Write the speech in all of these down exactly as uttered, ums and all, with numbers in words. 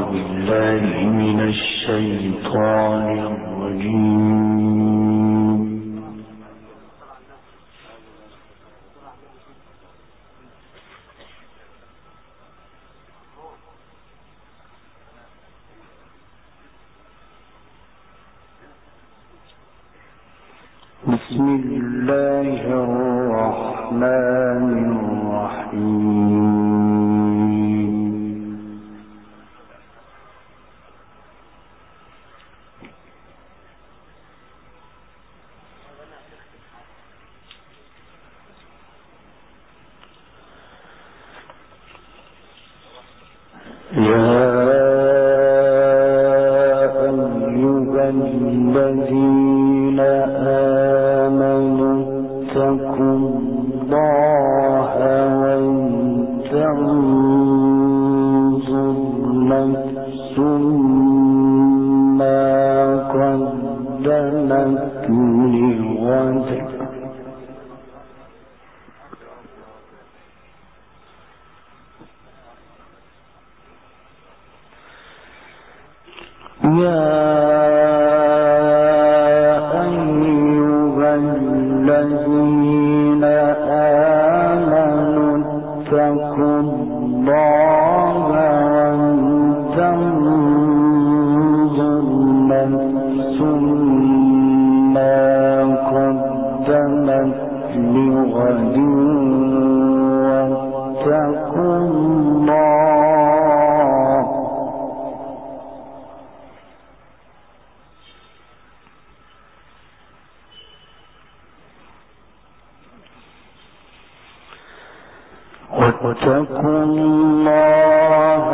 واتقوا الله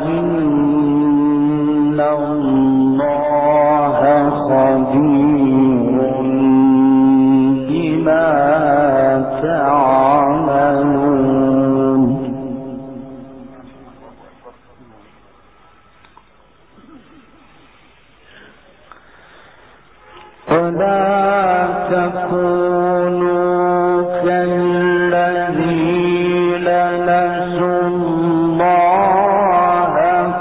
إن الله خبير بما تعملون. ولا تكونوا كالذين نسوا الله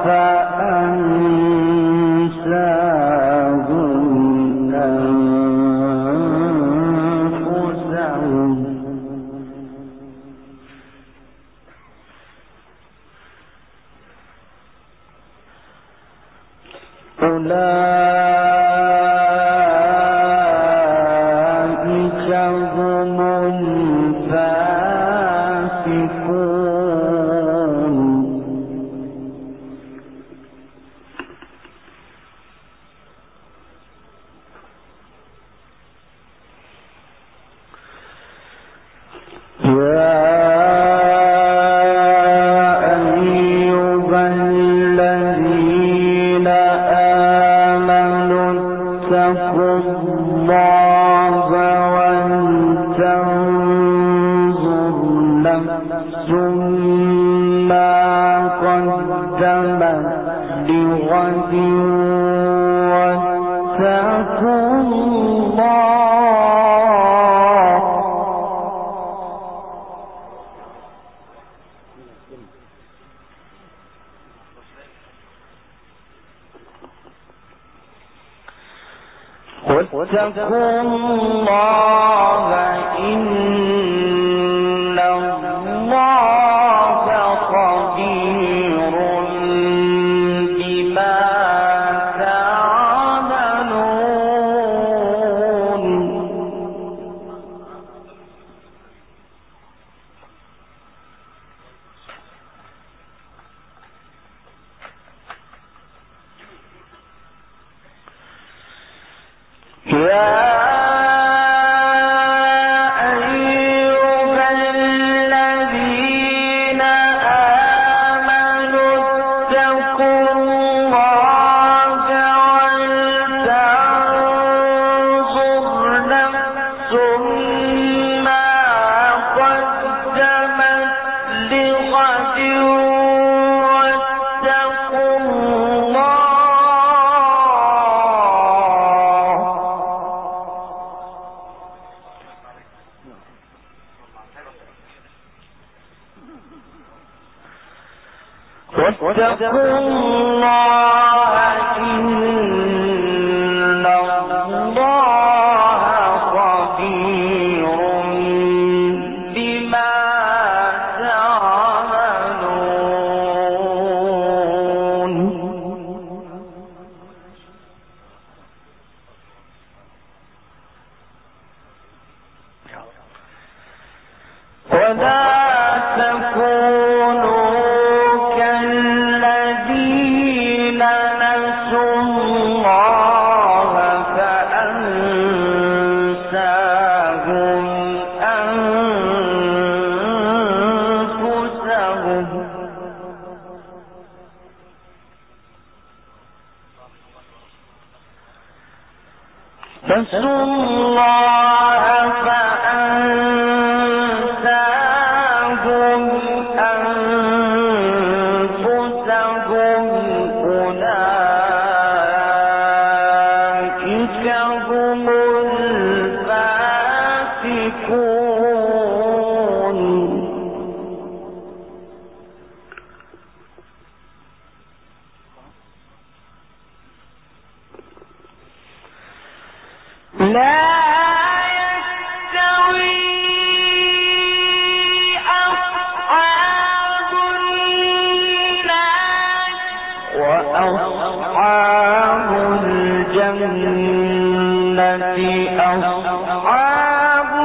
فأنساهم أنفسهم. أولئك هم الفاسقون. يا أيها الذين آمنوا اتقوا الله ولتنظر نفس ما قدمت لغد واتقوا الله. واتقوا الله إن الله خبير بما تعملون. يا أيها الذين آمنوا اتقوا الله ولتنظر نفس ما قدمت لغد واتقوا الله. واتقوا الله إن الله خبير بما تعملون. ولا تكونوا كالذين نسوا الله فأنساهم أنفسهم. نسوا الله فأنساهم أنفسهم أولئك هم الفاسقون. لا يستوي أصحاب النار وأصحاب الجنة أصحاب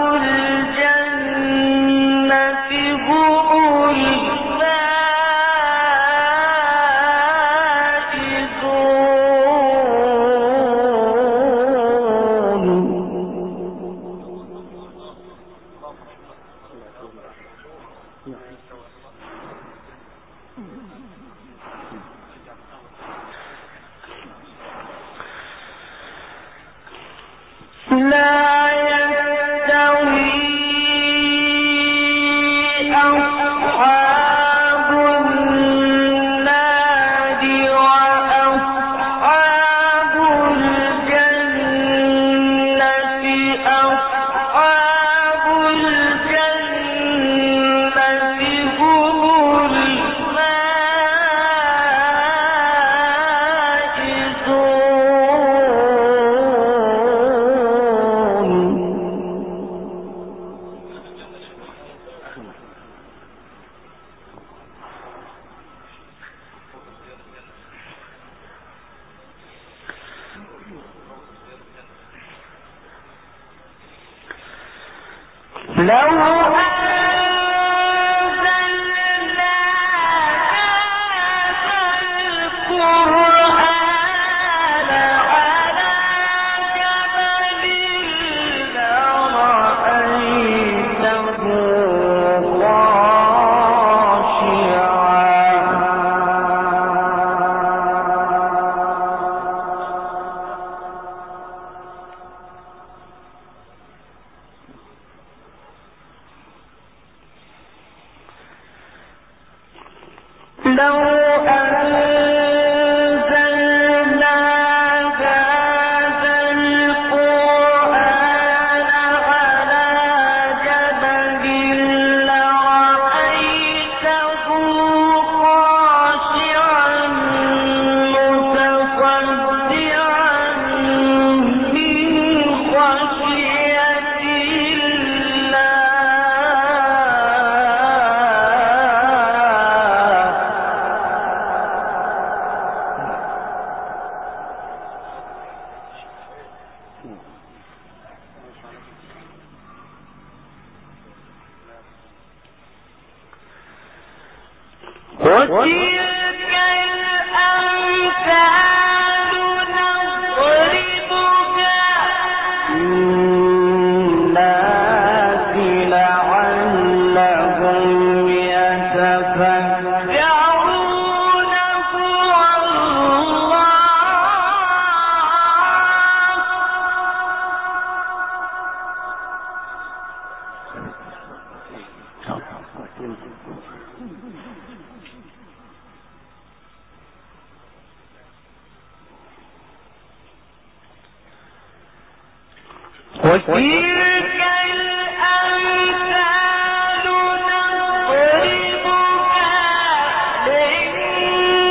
الجنة هم لا يستوي أصحاب النار وأصحاب الجنة أصحاب الجنة هم لو أنزلنا هذا القرآن على جبل لرأيته لو أنزلنا هذا القرآن على جبل لرأيته خاشعا متصدعا من خشية وتلك الأمثال نضربها للناس لعلهم يتفكرون. هو الله وتلك الأمثال نضربها للناس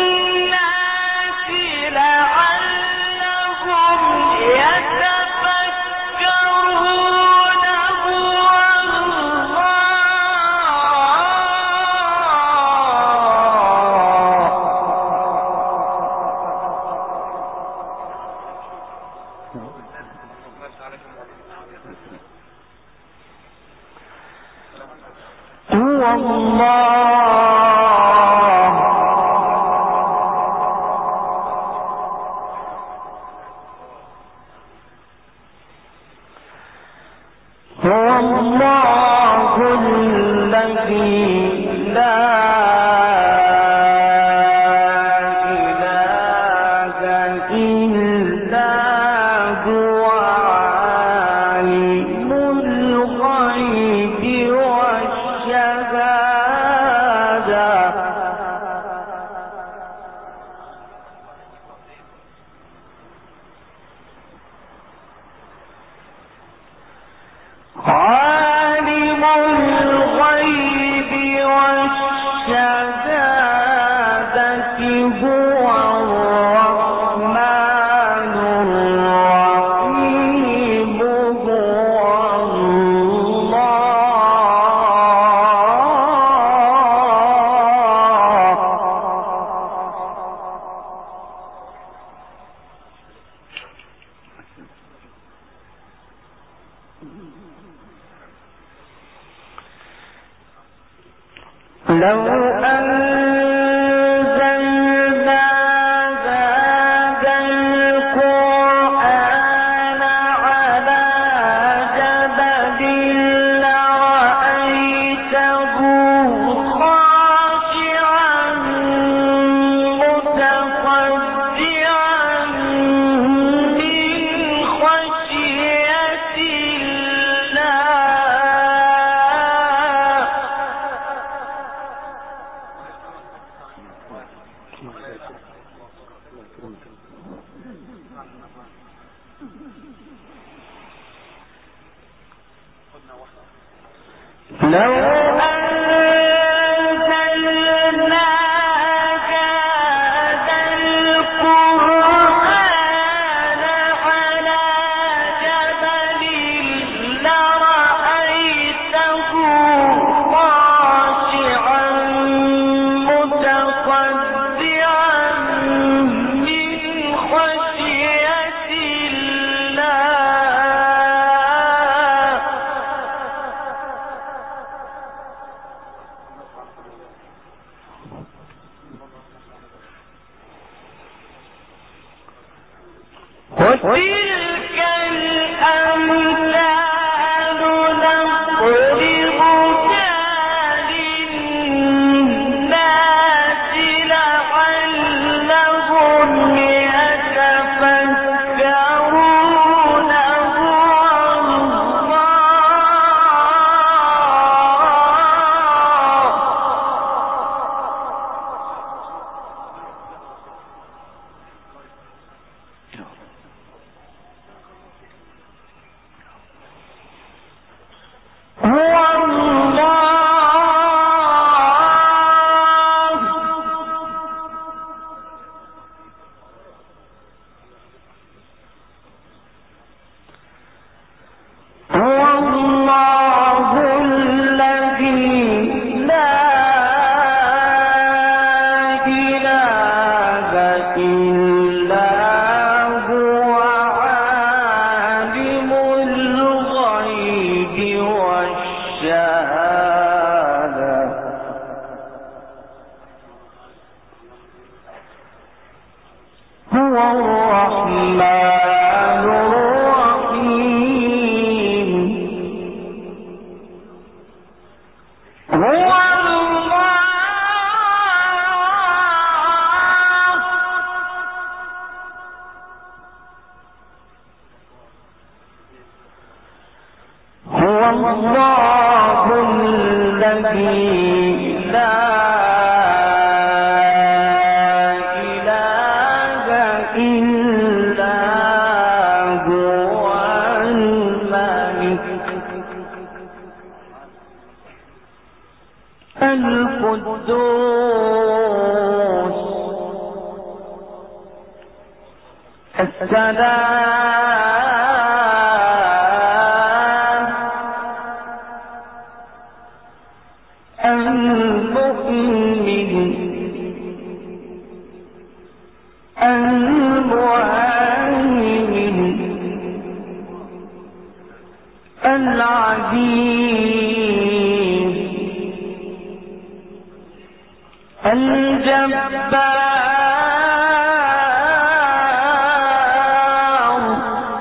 الجبار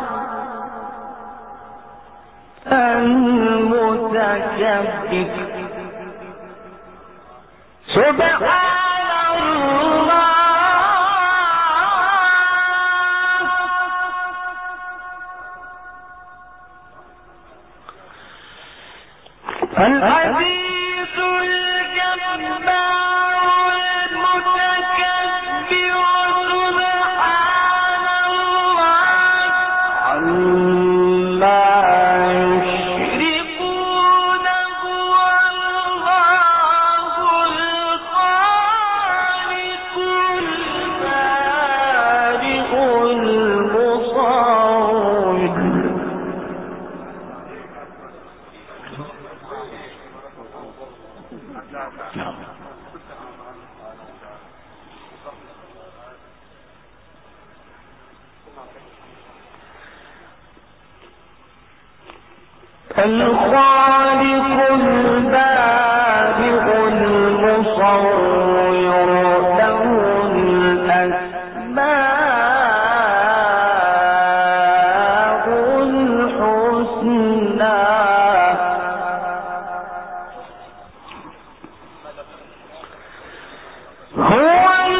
الخالق البارئ المصور له الأسماء الحسنى هو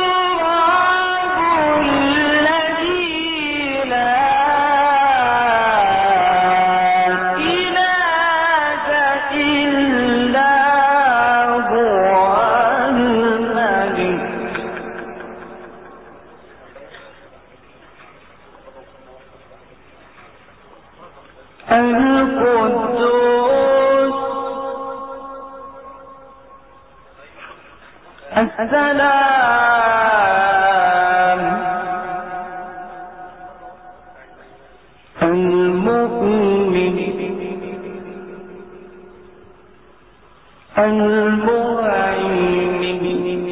السلام المؤمن المهيمن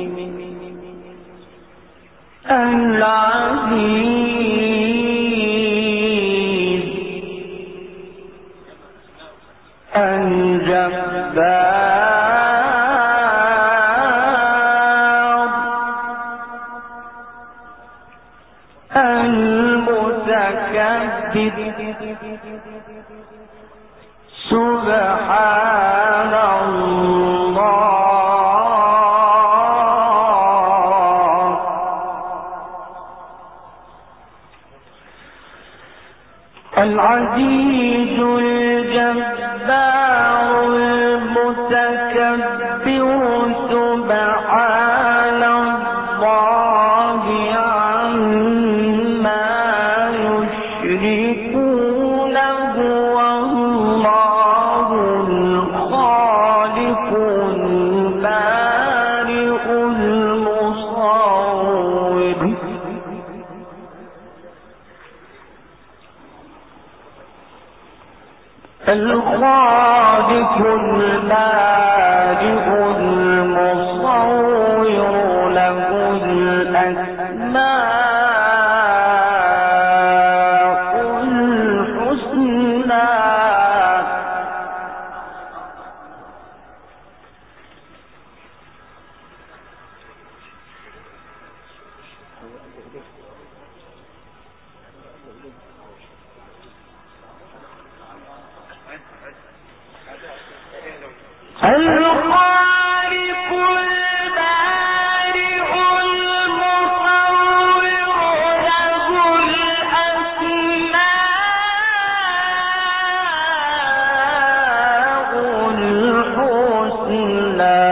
العزيز الجبار المتكبر سبحان الله العزيز الجبار المتكبر سبحان الله عما يشركون هو الله الخالق البارئ المصور الخالق البارئ المصور له الأسماء الحسنى الخالق البارئ المصور له الأسماء الحسنى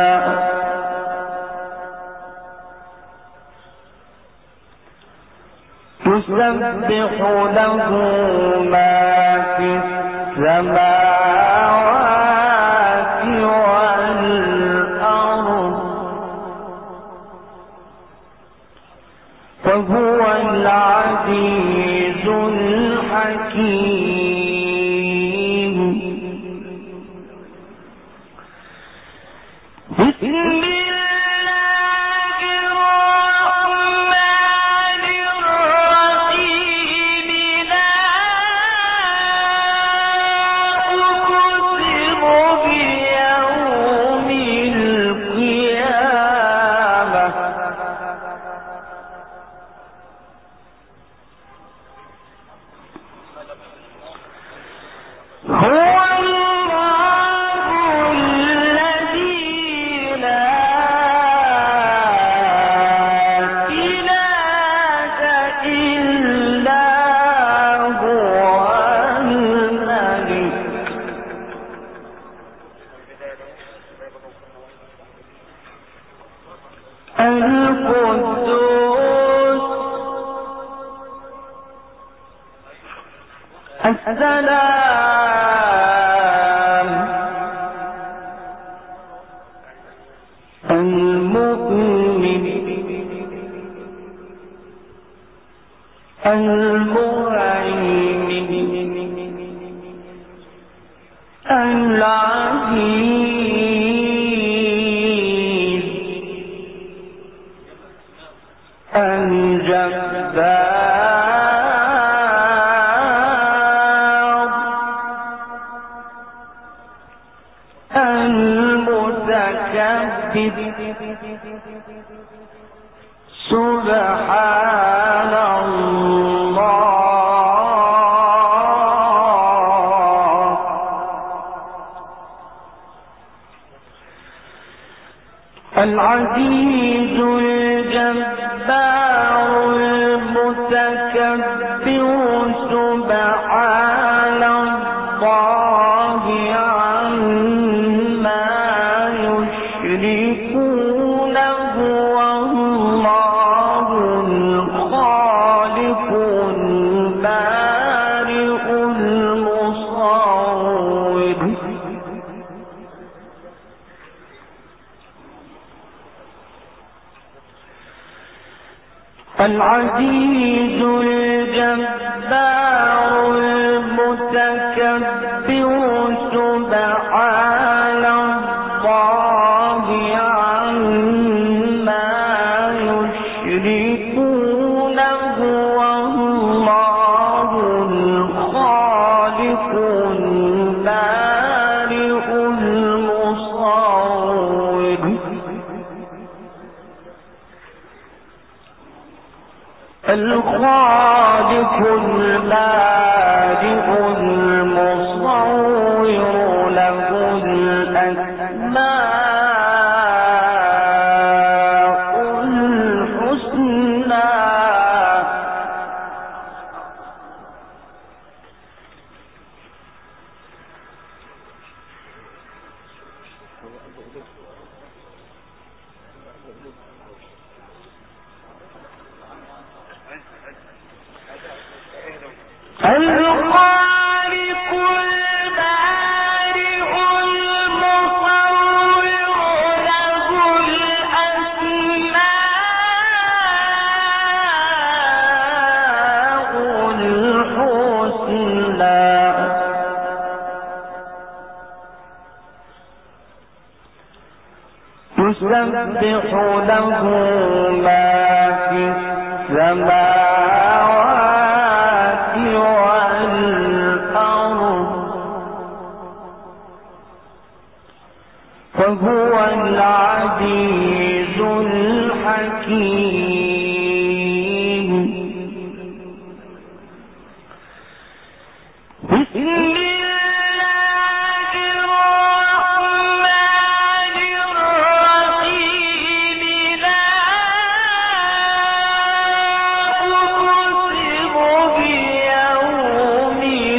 يسبح له ما في السماوات والأرض وهو العزيز الحكيم بسم الله الرحمن الرحيم لا أقسم بيوم القيامة هو الله الذي لا إله إلا هو الملك القدوس السلام المؤمن المهيمن العزيز الجبار سبحان الله العزيز الجبار المتكبر سبحان الله عما يشركون هو الله الخالق البارئ المصور العزيز الجبار المتكبر سبحان الله عما يشركون هو الله الخالق البارئ المصور الخالق البارئ المصور له الأسماء الحسنى الخالق البارئ المصور له الأسماء الحسنى يسبح له ما في السماوات والأرض وهو العزيز الحكيم بسم الله الرحمن الرحيم لا أقسم بيوم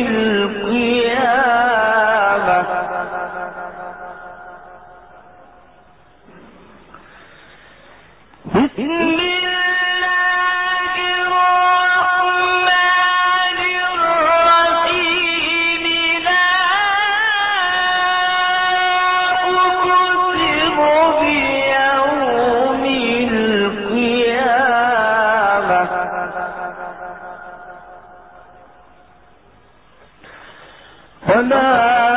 القيامة بسم الله الرحمن الرحيم لا أقسم بيوم القيامة ولا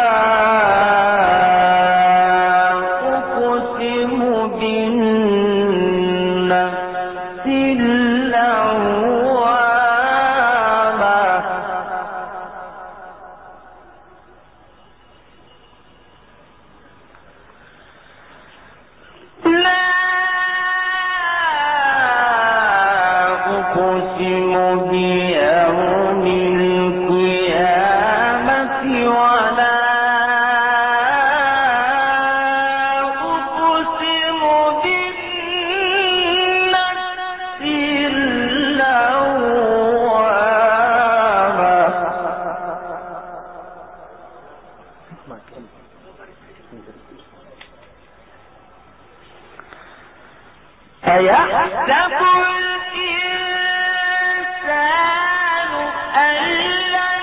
أقسم بالنفس اللوامة لا أقسم بيوم القيامة ولا أقسم بالنفس اللوامة أيحسب الإنسان أن لن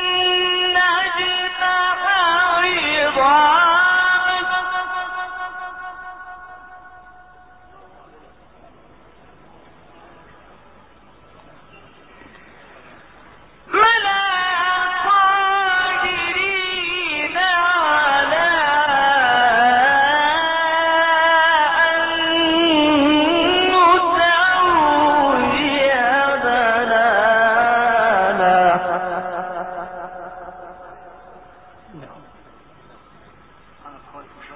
نجمع عظامه بلى قادرين على أن نسوي بنانا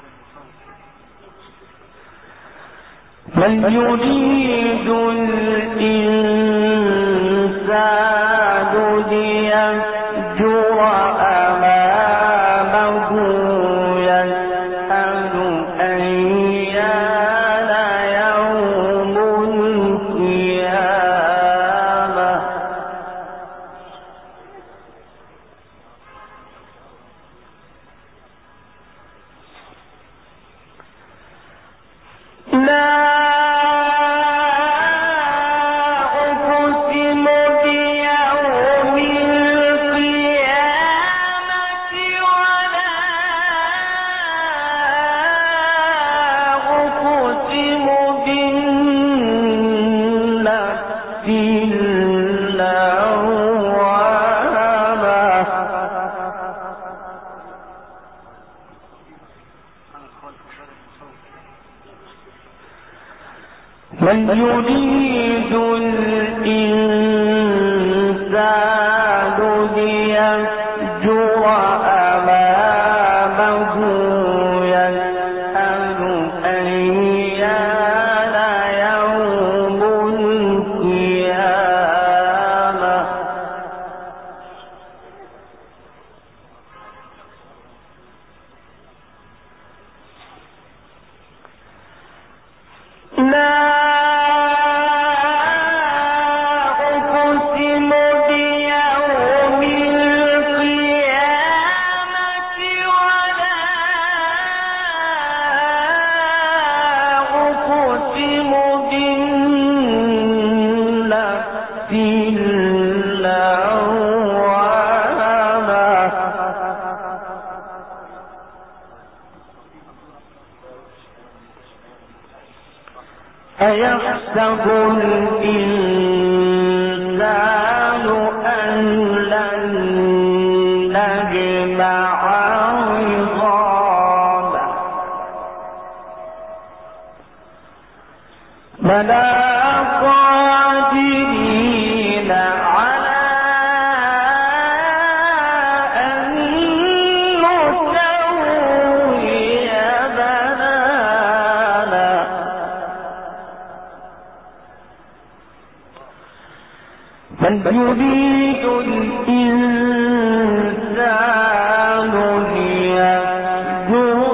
بل يريد ليفجر أمامه يسأل أيان يوم القيامة لا بل يريد الإنسان ليفجر أمامه يسأل أيان يوم القيامة لا أيحسب الإنسان أن لن نجمع عظامه بلى قادرين على أن نسوي بنانا بل يريد الإنسان ليفجر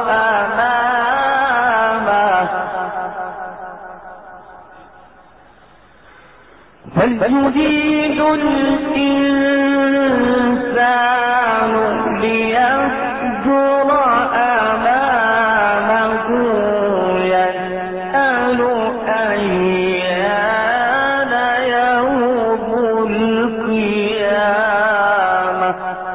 أمامه بل يريد الإنسان ليفجر أمامه يسأل أيان يوم القيامة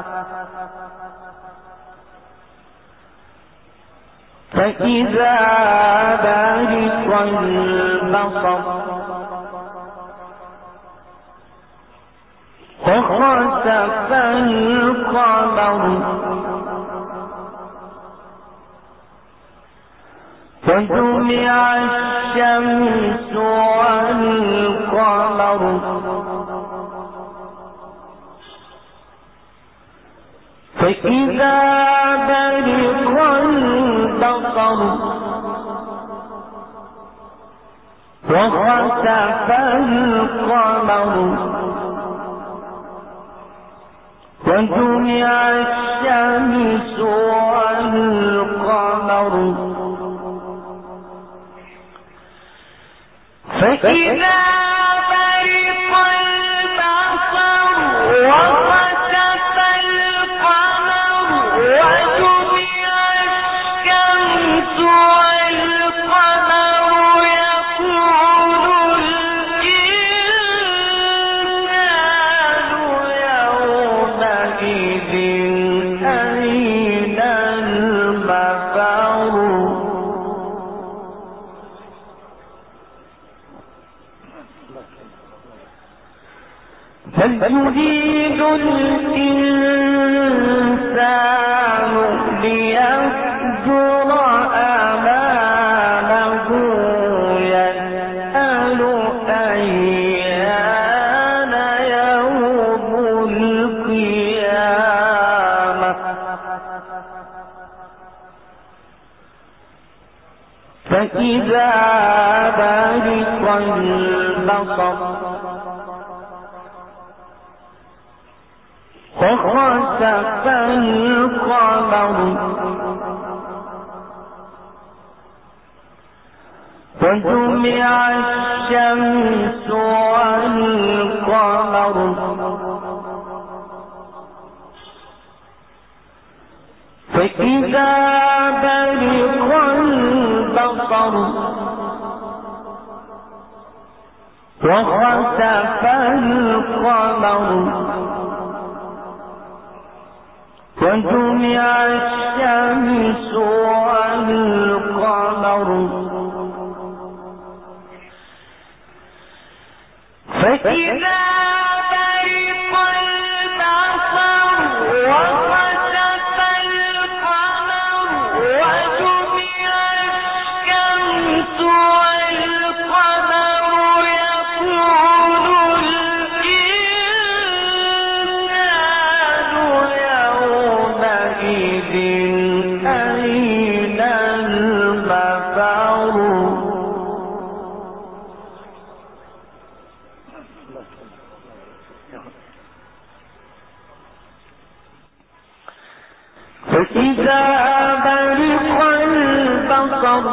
فإذا برق البصر وخسف القمر وجمع الشمس والقمر فإذا برق البصر وخسف القمر وجمع الشمس والقمر فإذا برق البصر وخسف القمر وجمع الشمس والقمر يقول الإنسان يومئذ أين المفر بل يريد الإنسان ليفجر أمامه يسأل أيان يوم القيامة فإذا برق البصر وخسف القمر وجمع الشمس والقمر فإذا برق البصر وخسف القمر وجمع الشمس والقمر فإذا برق البصر وخسف القمر وجمع الشمس والقمر يقول الإنسان يومئذ أين المفر فإذا برق البصر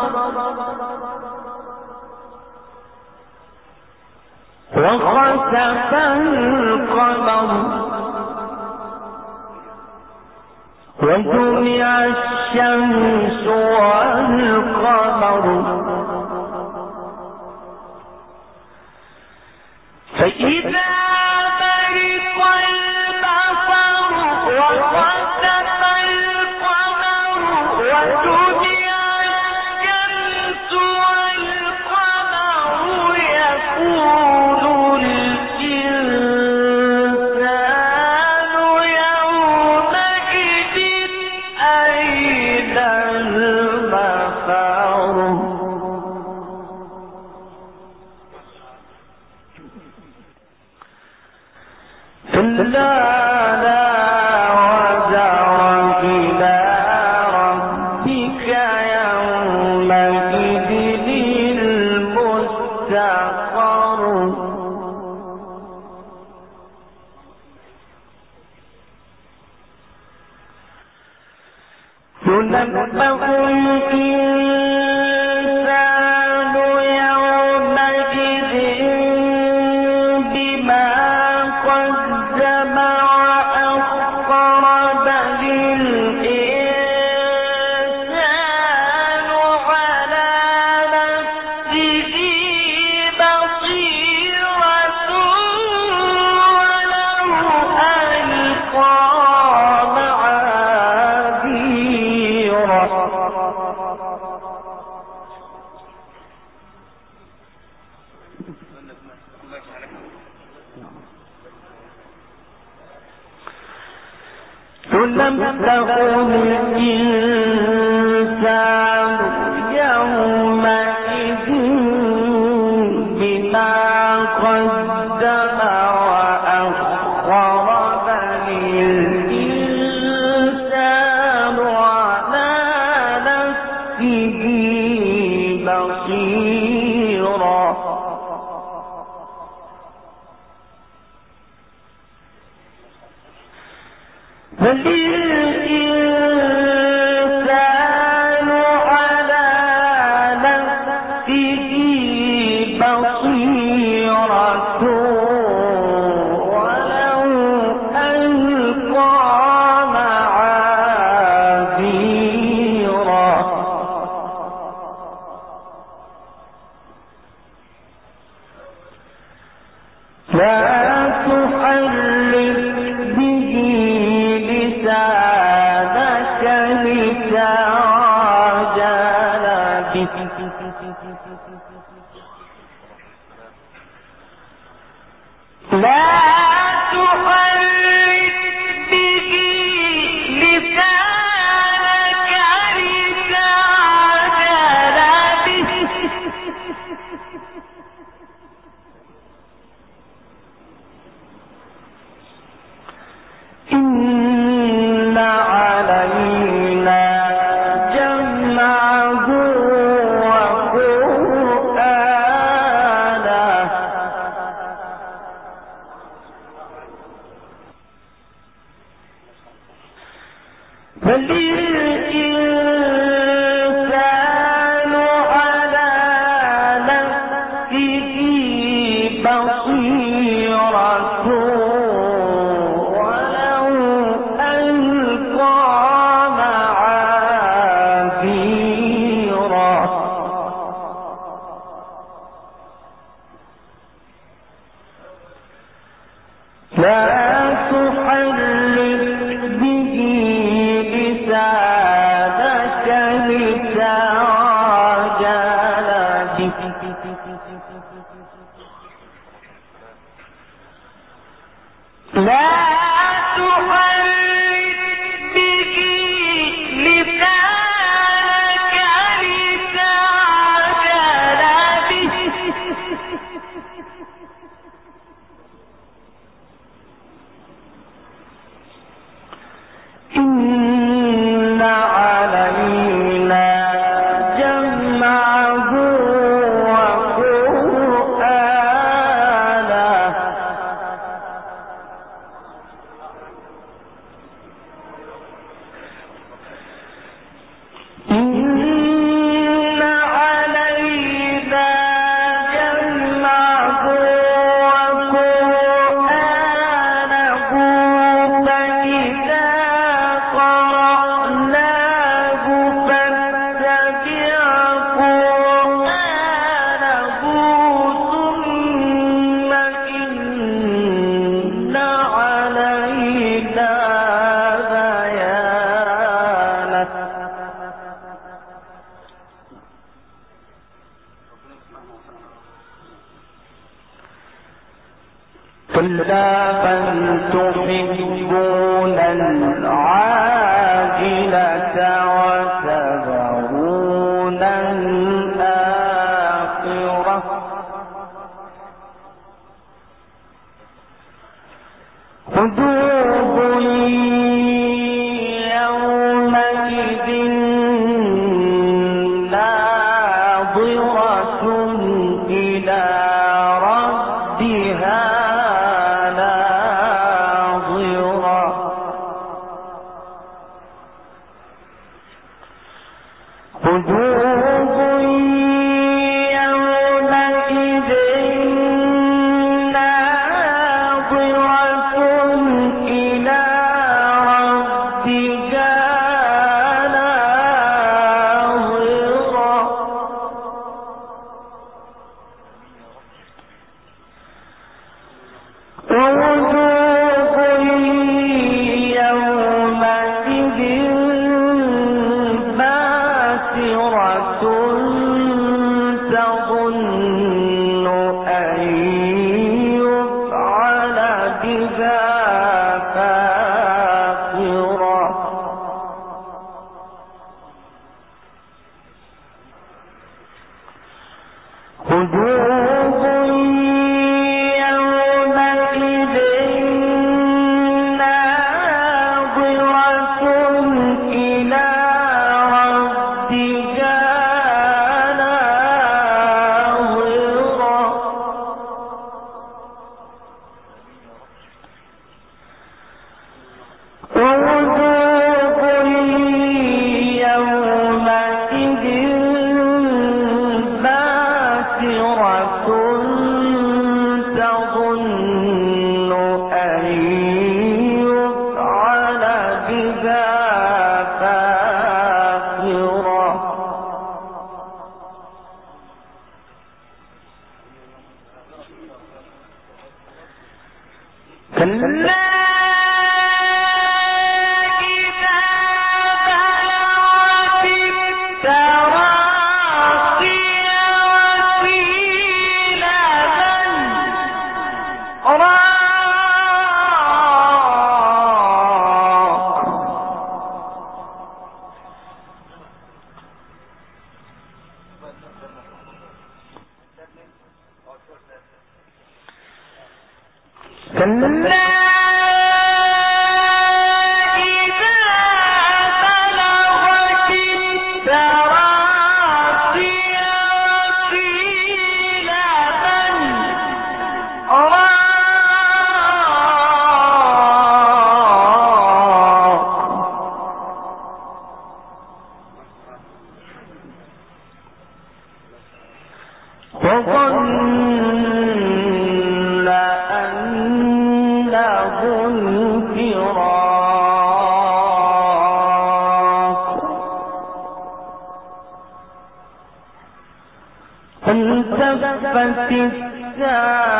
وخسف القمر وجمع الشمس والقمر فإذا برق البصر وخسف القمر وجمع الشمس والقمر يقول الإنسان يومئذ أين المفر كلا لا وزر إلى ربك يومئذ المستقر ينبأ الإنسان يومئذ بما قدم وأخر بل الإنسان على نفسه بصيرة ولو ألقى معاذيره ينبأ الإنسان يومئذ بما قدم وأخر بل الإنسان على نفسه بصيرة بل الإنسان على نفسه بصيرة ولو ألقى معاذيره لا تحرك به لسانك لتعجل به لا تحرك به لسانك لتعجل به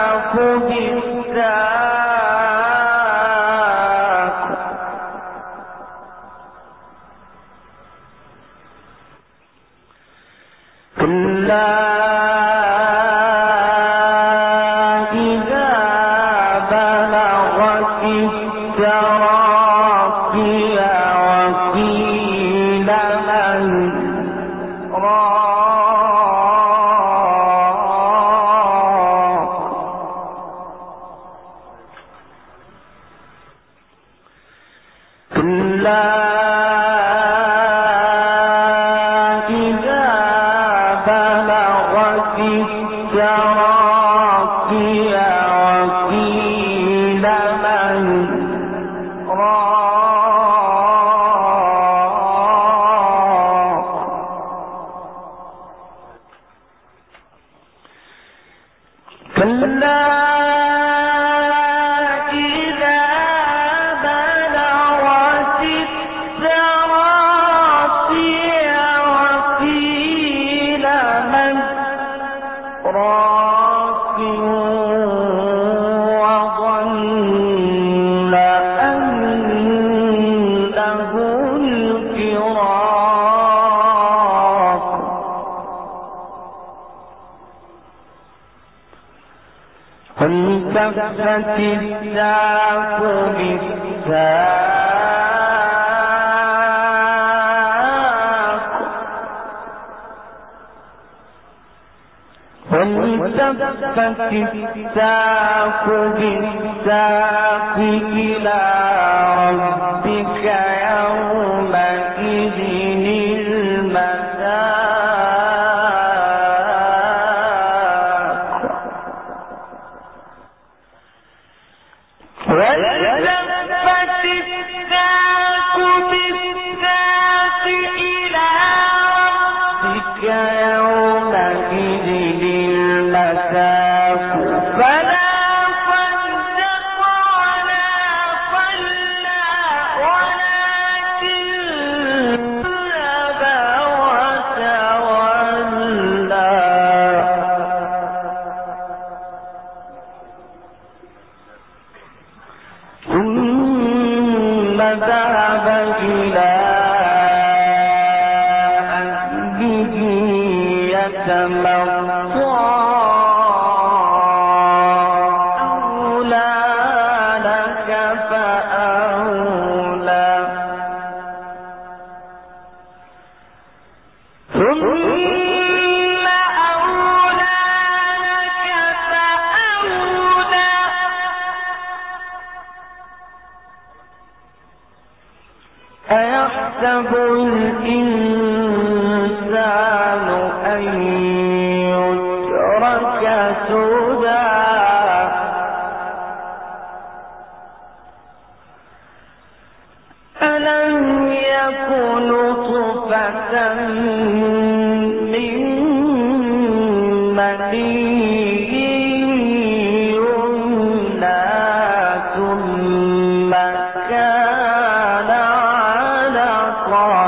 والتفت الساق بالساق والتفت الساق بالساق إلى ربك يومئذ أيحسب الإنسان أن يترك سدى ألم يكن نطفة من مني يمنى ثم كان علقة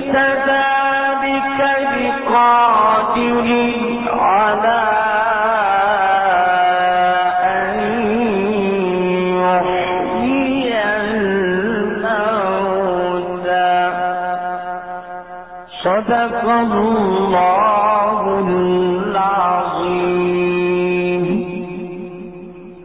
كذلك بقادر على أن يحيي الموتى صدق الله